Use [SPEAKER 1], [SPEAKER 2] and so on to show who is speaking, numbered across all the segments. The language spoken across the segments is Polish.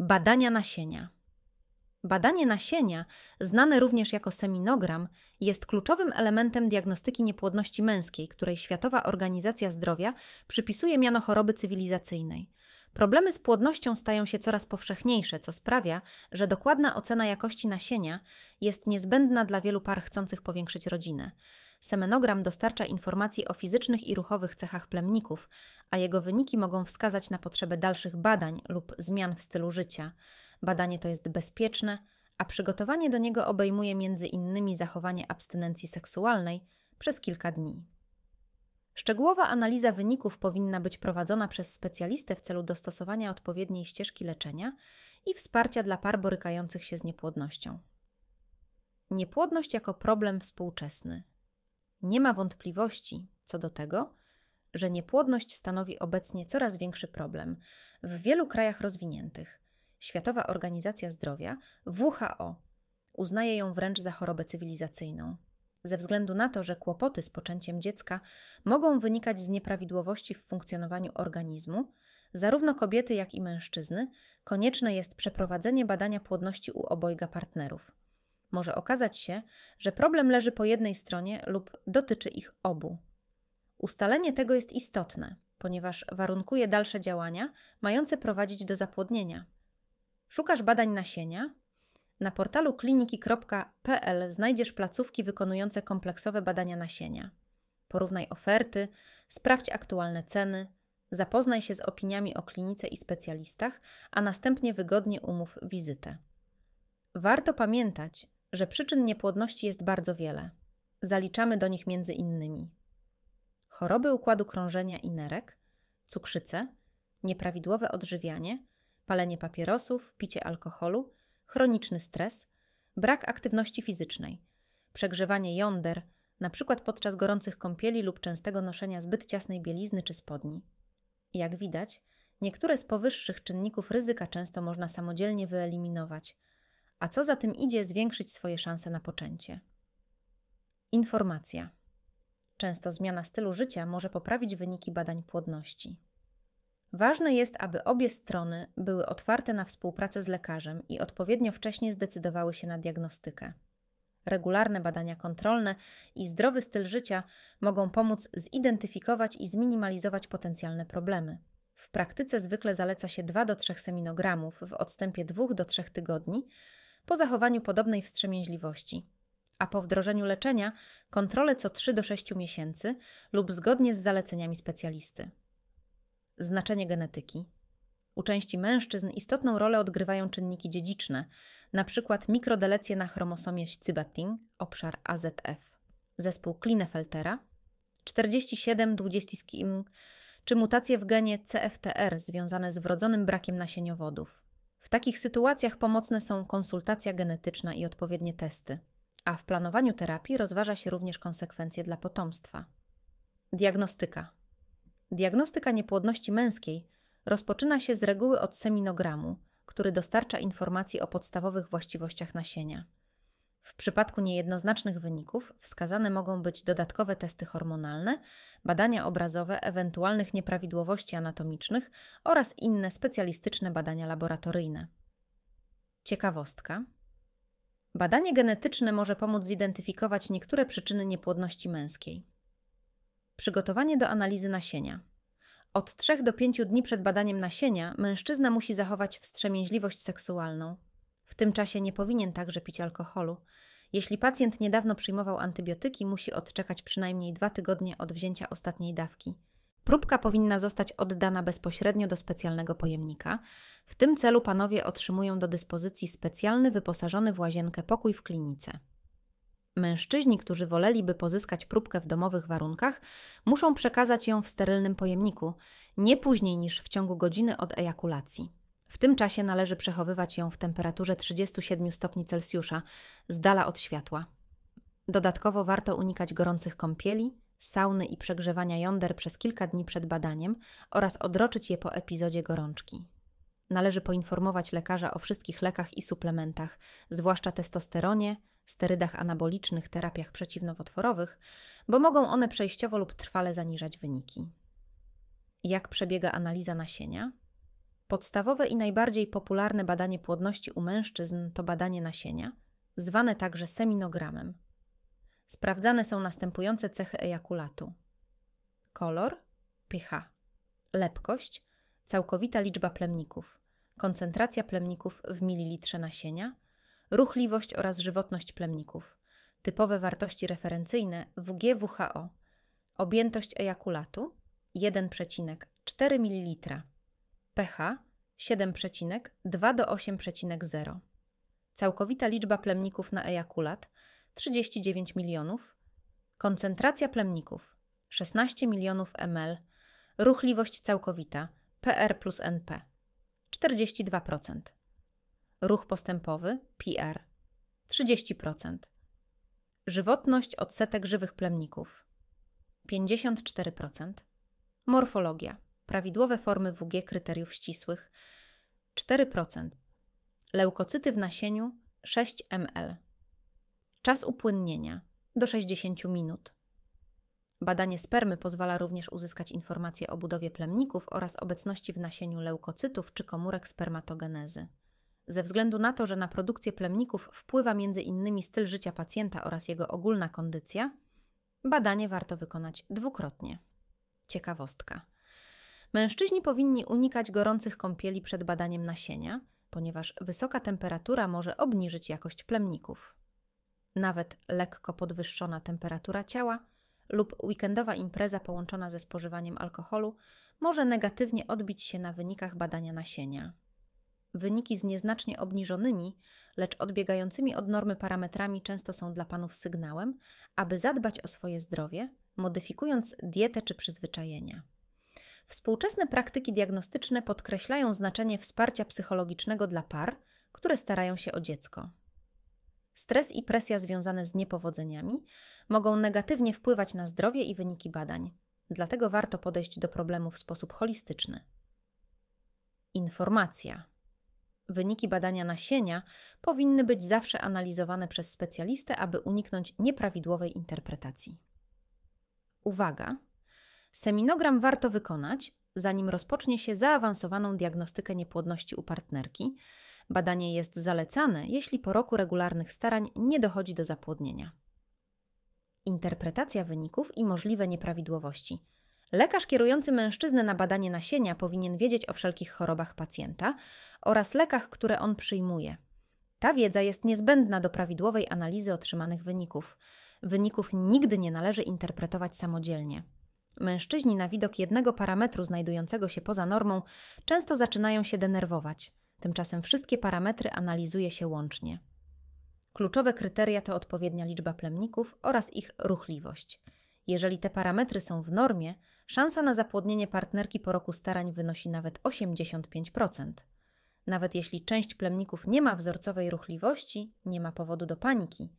[SPEAKER 1] Badania nasienia. Badanie nasienia, znane również jako seminogram, jest kluczowym elementem diagnostyki niepłodności męskiej, której Światowa Organizacja Zdrowia przypisuje miano choroby cywilizacyjnej. Problemy z płodnością stają się coraz powszechniejsze, co sprawia, że dokładna ocena jakości nasienia jest niezbędna dla wielu par chcących powiększyć rodzinę. Semenogram dostarcza informacji o fizycznych i ruchowych cechach plemników, a jego wyniki mogą wskazać na potrzebę dalszych badań lub zmian w stylu życia. Badanie to jest bezpieczne, a przygotowanie do niego obejmuje m.in. zachowanie abstynencji seksualnej przez kilka dni. Szczegółowa analiza wyników powinna być prowadzona przez specjalistę w celu dostosowania odpowiedniej ścieżki leczenia i wsparcia dla par borykających się z niepłodnością. Niepłodność jako problem współczesny. Nie ma wątpliwości co do tego, że niepłodność stanowi obecnie coraz większy problem w wielu krajach rozwiniętych. Światowa Organizacja Zdrowia, WHO, uznaje ją wręcz za chorobę cywilizacyjną. Ze względu na to, że kłopoty z poczęciem dziecka mogą wynikać z nieprawidłowości w funkcjonowaniu organizmu, zarówno kobiety, jak i mężczyzny, konieczne jest przeprowadzenie badania płodności u obojga partnerów. Może okazać się, że problem leży po jednej stronie lub dotyczy ich obu. Ustalenie tego jest istotne, ponieważ warunkuje dalsze działania mające prowadzić do zapłodnienia. Szukasz badań nasienia? Na portalu kliniki.pl znajdziesz placówki wykonujące kompleksowe badania nasienia. Porównaj oferty, sprawdź aktualne ceny, zapoznaj się z opiniami o klinice i specjalistach, a następnie wygodnie umów wizytę. Warto pamiętać, że przyczyn niepłodności jest bardzo wiele. Zaliczamy do nich m.in. choroby układu krążenia i nerek, cukrzycę, nieprawidłowe odżywianie, palenie papierosów, picie alkoholu, chroniczny stres, brak aktywności fizycznej, przegrzewanie jąder, np. podczas gorących kąpieli lub częstego noszenia zbyt ciasnej bielizny czy spodni. Jak widać, niektóre z powyższych czynników ryzyka często można samodzielnie wyeliminować, a co za tym idzie, zwiększyć swoje szanse na poczęcie. Informacja. Często zmiana stylu życia może poprawić wyniki badań płodności. Ważne jest, aby obie strony były otwarte na współpracę z lekarzem i odpowiednio wcześnie zdecydowały się na diagnostykę. Regularne badania kontrolne i zdrowy styl życia mogą pomóc zidentyfikować i zminimalizować potencjalne problemy. W praktyce zwykle zaleca się 2 do 3 seminogramów w odstępie 2 do 3 tygodni po zachowaniu podobnej wstrzemięźliwości, a po wdrożeniu leczenia kontrole co 3 do 6 miesięcy lub zgodnie z zaleceniami specjalisty. Znaczenie genetyki. U części mężczyzn istotną rolę odgrywają czynniki dziedziczne, np. mikrodelecje na chromosomie Cybating, obszar AZF, zespół Klinefeltera, 47-20 czy mutacje w genie CFTR związane z wrodzonym brakiem nasieniowodów. W takich sytuacjach pomocne są konsultacja genetyczna i odpowiednie testy, a w planowaniu terapii rozważa się również konsekwencje dla potomstwa. Diagnostyka. Diagnostyka niepłodności męskiej rozpoczyna się z reguły od seminogramu, który dostarcza informacji o podstawowych właściwościach nasienia. W przypadku niejednoznacznych wyników wskazane mogą być dodatkowe testy hormonalne, badania obrazowe ewentualnych nieprawidłowości anatomicznych oraz inne specjalistyczne badania laboratoryjne. Ciekawostka. Badanie genetyczne może pomóc zidentyfikować niektóre przyczyny niepłodności męskiej. Przygotowanie do analizy nasienia. Od 3 do 5 dni przed badaniem nasienia mężczyzna musi zachować wstrzemięźliwość seksualną. W tym czasie nie powinien także pić alkoholu. Jeśli pacjent niedawno przyjmował antybiotyki, musi odczekać przynajmniej 2 tygodnie od wzięcia ostatniej dawki. Próbka powinna zostać oddana bezpośrednio do specjalnego pojemnika. W tym celu panowie otrzymują do dyspozycji specjalny, wyposażony w łazienkę pokój w klinice. Mężczyźni, którzy woleliby pozyskać próbkę w domowych warunkach, muszą przekazać ją w sterylnym pojemniku, nie później niż w ciągu godziny od ejakulacji. W tym czasie należy przechowywać ją w temperaturze 37 stopni Celsjusza, z dala od światła. Dodatkowo warto unikać gorących kąpieli, sauny i przegrzewania jąder przez kilka dni przed badaniem oraz odroczyć je po epizodzie gorączki. Należy poinformować lekarza o wszystkich lekach i suplementach, zwłaszcza testosteronie, sterydach anabolicznych, terapiach przeciwnowotworowych, bo mogą one przejściowo lub trwale zaniżać wyniki. Jak przebiega analiza nasienia? Podstawowe i najbardziej popularne badanie płodności u mężczyzn to badanie nasienia, zwane także seminogramem. Sprawdzane są następujące cechy ejakulatu: kolor, pH, lepkość, całkowita liczba plemników, koncentracja plemników w mililitrze nasienia, ruchliwość oraz żywotność plemników, typowe wartości referencyjne WG-WHO, objętość ejakulatu 1,4 ml, pH 7,2 do 8,0, całkowita liczba plemników na ejakulat 39 milionów, koncentracja plemników 16 milionów ml, ruchliwość całkowita PR plus NP 42%, ruch postępowy PR 30%, żywotność odsetek żywych plemników 54%, morfologia, prawidłowe formy WG kryteriów ścisłych 4%, leukocyty w nasieniu 6 ml, czas upłynnienia do 60 minut. Badanie spermy pozwala również uzyskać informacje o budowie plemników oraz obecności w nasieniu leukocytów czy komórek spermatogenezy. Ze względu na to, że na produkcję plemników wpływa m.in. styl życia pacjenta oraz jego ogólna kondycja, badanie warto wykonać dwukrotnie. Ciekawostka. Mężczyźni powinni unikać gorących kąpieli przed badaniem nasienia, ponieważ wysoka temperatura może obniżyć jakość plemników. Nawet lekko podwyższona temperatura ciała lub weekendowa impreza połączona ze spożywaniem alkoholu może negatywnie odbić się na wynikach badania nasienia. Wyniki z nieznacznie obniżonymi, lecz odbiegającymi od normy parametrami często są dla panów sygnałem, aby zadbać o swoje zdrowie, modyfikując dietę czy przyzwyczajenia. Współczesne praktyki diagnostyczne podkreślają znaczenie wsparcia psychologicznego dla par, które starają się o dziecko. Stres i presja związane z niepowodzeniami mogą negatywnie wpływać na zdrowie i wyniki badań, dlatego warto podejść do problemu w sposób holistyczny. Informacja. Wyniki badania nasienia powinny być zawsze analizowane przez specjalistę, aby uniknąć nieprawidłowej interpretacji. Uwaga! Seminogram warto wykonać, zanim rozpocznie się zaawansowaną diagnostykę niepłodności u partnerki. Badanie jest zalecane, jeśli po roku regularnych starań nie dochodzi do zapłodnienia. Interpretacja wyników i możliwe nieprawidłowości. Lekarz kierujący mężczyznę na badanie nasienia powinien wiedzieć o wszelkich chorobach pacjenta oraz lekach, które on przyjmuje. Ta wiedza jest niezbędna do prawidłowej analizy otrzymanych wyników. Wyników nigdy nie należy interpretować samodzielnie. Mężczyźni na widok jednego parametru znajdującego się poza normą często zaczynają się denerwować. Tymczasem wszystkie parametry analizuje się łącznie. Kluczowe kryteria to odpowiednia liczba plemników oraz ich ruchliwość. Jeżeli te parametry są w normie, szansa na zapłodnienie partnerki po roku starań wynosi nawet 85%. Nawet jeśli część plemników nie ma wzorcowej ruchliwości, nie ma powodu do paniki.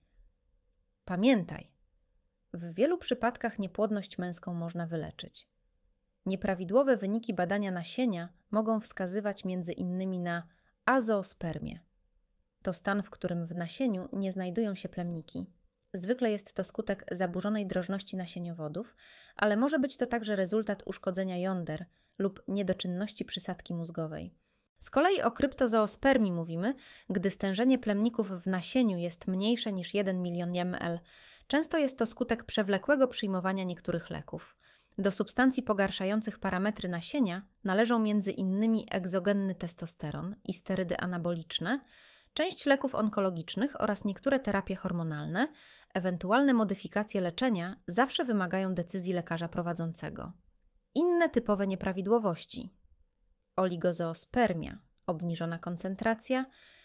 [SPEAKER 1] Pamiętaj, w wielu przypadkach niepłodność męską można wyleczyć. Nieprawidłowe wyniki badania nasienia mogą wskazywać m.in. na azoospermię. To stan, w którym w nasieniu nie znajdują się plemniki. Zwykle jest to skutek zaburzonej drożności nasieniowodów, ale może być to także rezultat uszkodzenia jąder lub niedoczynności przysadki mózgowej. Z kolei o kryptozoospermii mówimy, gdy stężenie plemników w nasieniu jest mniejsze niż 1 milion ml. Często jest to skutek przewlekłego przyjmowania niektórych leków. Do substancji pogarszających parametry nasienia należą m.in. egzogenny testosteron i sterydy anaboliczne, część leków onkologicznych oraz niektóre terapie hormonalne. Ewentualne modyfikacje leczenia zawsze wymagają decyzji lekarza prowadzącego. Inne typowe nieprawidłowości: oligozoospermia, obniżona koncentracja,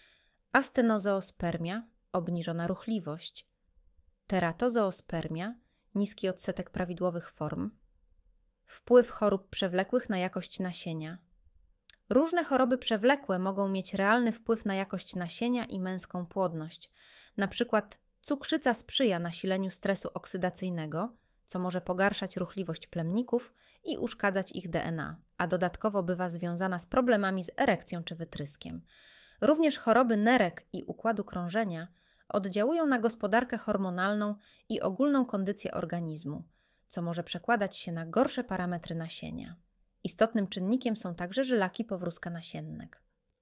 [SPEAKER 1] astenozoospermia, obniżona ruchliwość, teratozoospermia, niski odsetek prawidłowych form, wpływ chorób przewlekłych na jakość nasienia. Różne choroby przewlekłe mogą mieć realny wpływ na jakość nasienia i męską płodność. Na przykład cukrzyca sprzyja nasileniu stresu oksydacyjnego, co może pogarszać ruchliwość plemników i uszkadzać ich DNA, a dodatkowo bywa związana z problemami z erekcją czy wytryskiem. Również choroby nerek i układu krążenia oddziałują na gospodarkę hormonalną i ogólną kondycję organizmu, co może przekładać się na gorsze parametry nasienia. Istotnym czynnikiem są także żylaki powrózka nasiennek.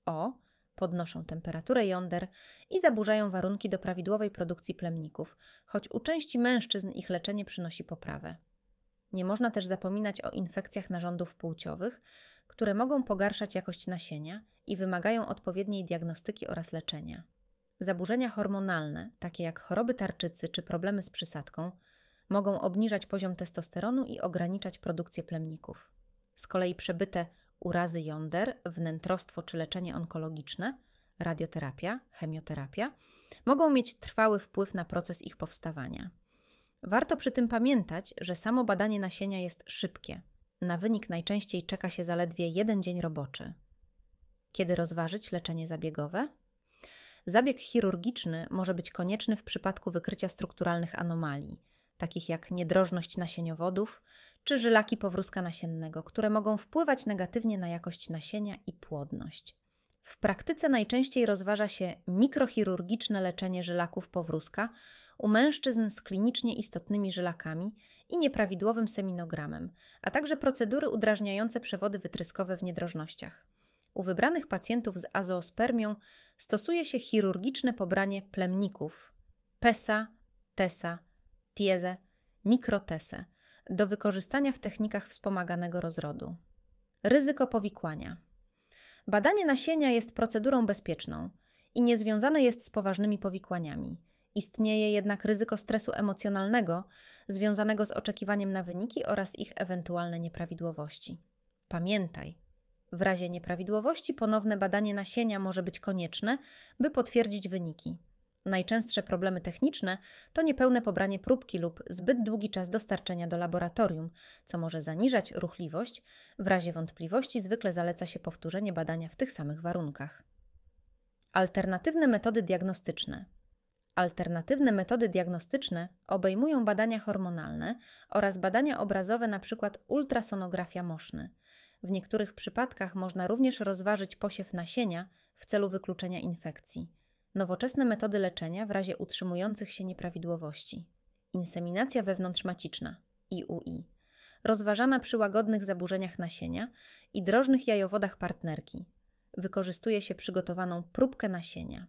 [SPEAKER 1] Podnoszą temperaturę jąder i zaburzają warunki do prawidłowej produkcji plemników, choć u części mężczyzn ich leczenie przynosi poprawę. Nie można też zapominać o infekcjach narządów płciowych, które mogą pogarszać jakość nasienia i wymagają odpowiedniej diagnostyki oraz leczenia. Zaburzenia hormonalne, takie jak choroby tarczycy czy problemy z przysadką, mogą obniżać poziom testosteronu i ograniczać produkcję plemników. Z kolei przebyte urazy jąder, wnętrostwo czy leczenie onkologiczne, radioterapia, chemioterapia, mogą mieć trwały wpływ na proces ich powstawania. Warto przy tym pamiętać, że samo badanie nasienia jest szybkie. Na wynik najczęściej czeka się zaledwie 1 dzień roboczy. Kiedy rozważyć leczenie zabiegowe? Zabieg chirurgiczny może być konieczny w przypadku wykrycia strukturalnych anomalii, takich jak niedrożność nasieniowodów czy żylaki powrózka nasiennego, które mogą wpływać negatywnie na jakość nasienia i płodność. W praktyce najczęściej rozważa się mikrochirurgiczne leczenie żylaków powrózka u mężczyzn z klinicznie istotnymi żylakami i nieprawidłowym seminogramem, a także procedury udrażniające przewody wytryskowe w niedrożnościach. U wybranych pacjentów z azoospermią stosuje się chirurgiczne pobranie plemników PESA, TESA, TIEZE, mikrotesę do wykorzystania w technikach wspomaganego rozrodu. Ryzyko powikłania. Badanie nasienia jest procedurą bezpieczną i niezwiązane jest z poważnymi powikłaniami. Istnieje jednak ryzyko stresu emocjonalnego związanego z oczekiwaniem na wyniki oraz ich ewentualne nieprawidłowości. Pamiętaj, w razie nieprawidłowości ponowne badanie nasienia może być konieczne, by potwierdzić wyniki. Najczęstsze problemy techniczne to niepełne pobranie próbki lub zbyt długi czas dostarczenia do laboratorium, co może zaniżać ruchliwość. W razie wątpliwości zwykle zaleca się powtórzenie badania w tych samych warunkach. Alternatywne metody diagnostyczne. Alternatywne metody diagnostyczne obejmują badania hormonalne oraz badania obrazowe, np. ultrasonografia moszny. W niektórych przypadkach można również rozważyć posiew nasienia w celu wykluczenia infekcji. Nowoczesne metody leczenia w razie utrzymujących się nieprawidłowości. Inseminacja wewnątrzmaciczna, IUI, rozważana przy łagodnych zaburzeniach nasienia i drożnych jajowodach partnerki. Wykorzystuje się przygotowaną próbkę nasienia.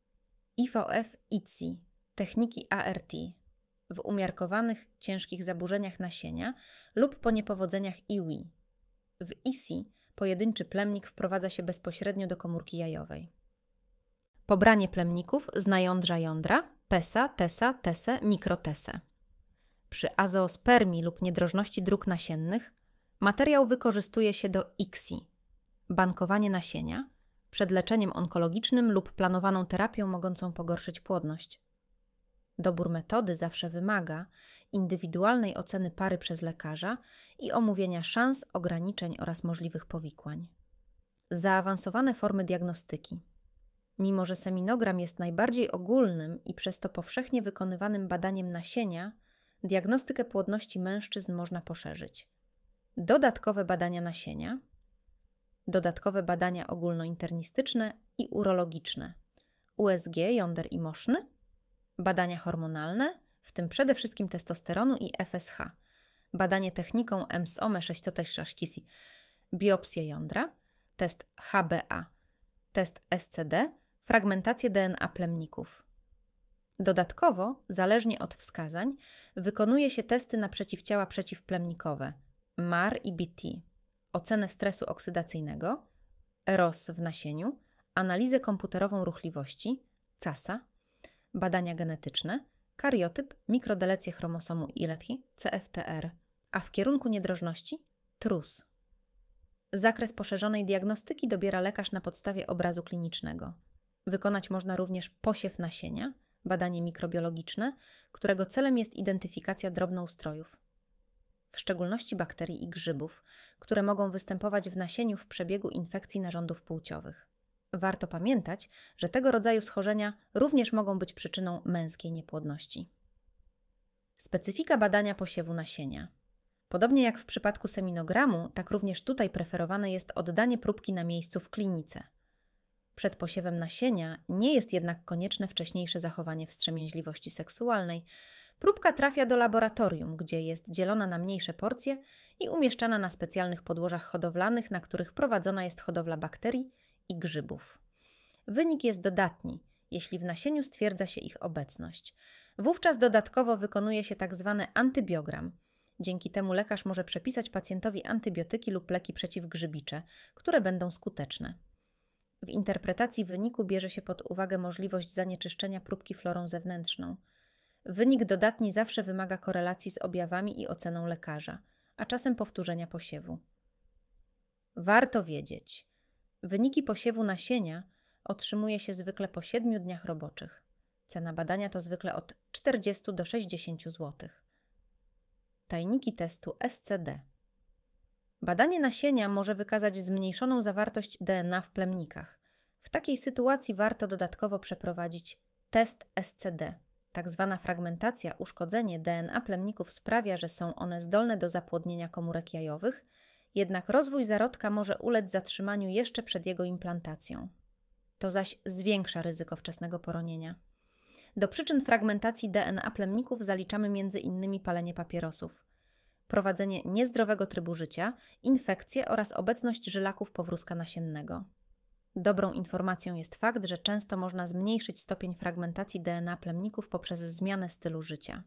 [SPEAKER 1] IVF-ICSI, techniki ART, w umiarkowanych, ciężkich zaburzeniach nasienia lub po niepowodzeniach IUI. W ICSI pojedynczy plemnik wprowadza się bezpośrednio do komórki jajowej. Pobranie plemników z najądrza jądra, PESA, TESA, TESE, mikrotesę. Przy azoospermii lub niedrożności dróg nasiennych materiał wykorzystuje się do ICSI, bankowanie nasienia, przed leczeniem onkologicznym lub planowaną terapią mogącą pogorszyć płodność. Dobór metody zawsze wymaga indywidualnej oceny pary przez lekarza i omówienia szans, ograniczeń oraz możliwych powikłań. Zaawansowane formy diagnostyki. Mimo że seminogram jest najbardziej ogólnym i przez to powszechnie wykonywanym badaniem nasienia, diagnostykę płodności mężczyzn można poszerzyć. Dodatkowe badania nasienia, dodatkowe badania ogólnointernistyczne i urologiczne, USG jąder i moszny, badania hormonalne, w tym przede wszystkim testosteronu i FSH, badanie techniką EMSOME-6 biopsję jądra, test HBA, test SCD, fragmentację DNA plemników. Dodatkowo, zależnie od wskazań, wykonuje się testy na przeciwciała przeciwplemnikowe, MAR i BT, ocenę stresu oksydacyjnego, ROS w nasieniu, analizę komputerową ruchliwości, CASA, badania genetyczne, kariotyp, mikrodelecję chromosomu ILETHI, CFTR, a w kierunku niedrożności TRUS. Zakres poszerzonej diagnostyki dobiera lekarz na podstawie obrazu klinicznego. Wykonać można również posiew nasienia, badanie mikrobiologiczne, którego celem jest identyfikacja drobnoustrojów, w szczególności bakterii i grzybów, które mogą występować w nasieniu w przebiegu infekcji narządów płciowych. Warto pamiętać, że tego rodzaju schorzenia również mogą być przyczyną męskiej niepłodności. Specyfika badania posiewu nasienia. Podobnie jak w przypadku seminogramu, tak również tutaj preferowane jest oddanie próbki na miejscu w klinice. Przed posiewem nasienia nie jest jednak konieczne wcześniejsze zachowanie wstrzemięźliwości seksualnej, Próbka trafia do laboratorium, gdzie jest dzielona na mniejsze porcje i umieszczana na specjalnych podłożach hodowlanych, na których prowadzona jest hodowla bakterii i grzybów. Wynik jest dodatni, jeśli w nasieniu stwierdza się ich obecność. Wówczas dodatkowo wykonuje się tzw. antybiogram. Dzięki temu lekarz może przepisać pacjentowi antybiotyki lub leki przeciwgrzybicze, które będą skuteczne. W interpretacji wyniku bierze się pod uwagę możliwość zanieczyszczenia próbki florą zewnętrzną. Wynik dodatni zawsze wymaga korelacji z objawami i oceną lekarza, a czasem powtórzenia posiewu. Warto wiedzieć, wyniki posiewu nasienia otrzymuje się zwykle po 7 dniach roboczych. Cena badania to zwykle od 40 do 60 zł. Tajniki testu SCD. Badanie nasienia może wykazać zmniejszoną zawartość DNA w plemnikach. W takiej sytuacji warto dodatkowo przeprowadzić test SCD. Tak zwana fragmentacja, uszkodzenie DNA plemników sprawia, że są one zdolne do zapłodnienia komórek jajowych, jednak rozwój zarodka może ulec zatrzymaniu jeszcze przed jego implantacją. To zaś zwiększa ryzyko wczesnego poronienia. Do przyczyn fragmentacji DNA plemników zaliczamy m.in. palenie papierosów, prowadzenie niezdrowego trybu życia, infekcje oraz obecność żylaków powrózka nasiennego. Dobrą informacją jest fakt, że często można zmniejszyć stopień fragmentacji DNA plemników poprzez zmianę stylu życia.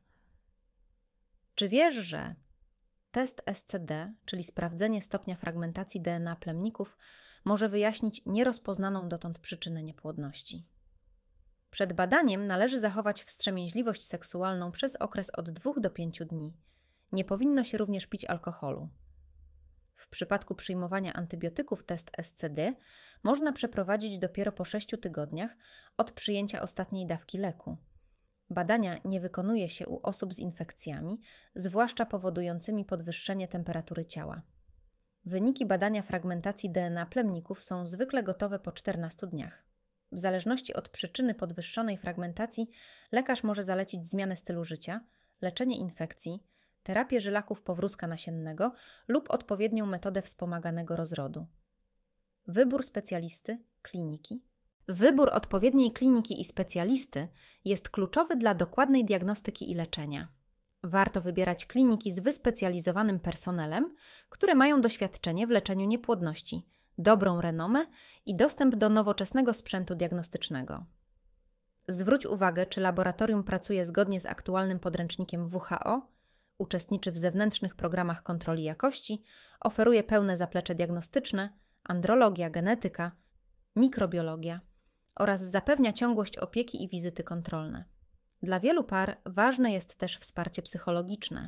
[SPEAKER 1] Czy wiesz, że test SCD, czyli sprawdzenie stopnia fragmentacji DNA plemników, może wyjaśnić nierozpoznaną dotąd przyczynę niepłodności? Przed badaniem należy zachować wstrzemięźliwość seksualną przez okres od 2 do 5 dni. Nie powinno się również pić alkoholu. W przypadku przyjmowania antybiotyków test SCD można przeprowadzić dopiero po 6 tygodniach od przyjęcia ostatniej dawki leku. Badania nie wykonuje się u osób z infekcjami, zwłaszcza powodującymi podwyższenie temperatury ciała. Wyniki badania fragmentacji DNA plemników są zwykle gotowe po 14 dniach. W zależności od przyczyny podwyższonej fragmentacji lekarz może zalecić zmianę stylu życia, leczenie infekcji, terapię żylaków powrózka nasiennego lub odpowiednią metodę wspomaganego rozrodu. Wybór specjalisty, kliniki. Wybór odpowiedniej kliniki i specjalisty jest kluczowy dla dokładnej diagnostyki i leczenia. Warto wybierać kliniki z wyspecjalizowanym personelem, które mają doświadczenie w leczeniu niepłodności, dobrą renomę i dostęp do nowoczesnego sprzętu diagnostycznego. Zwróć uwagę, czy laboratorium pracuje zgodnie z aktualnym podręcznikiem WHO, uczestniczy w zewnętrznych programach kontroli jakości, oferuje pełne zaplecze diagnostyczne, andrologia, genetyka, mikrobiologia oraz zapewnia ciągłość opieki i wizyty kontrolne. Dla wielu par ważne jest też wsparcie psychologiczne.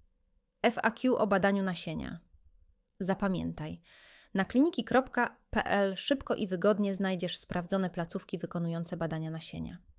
[SPEAKER 1] FAQ o badaniu nasienia. Zapamiętaj, na kliniki.pl szybko i wygodnie znajdziesz sprawdzone placówki wykonujące badania nasienia.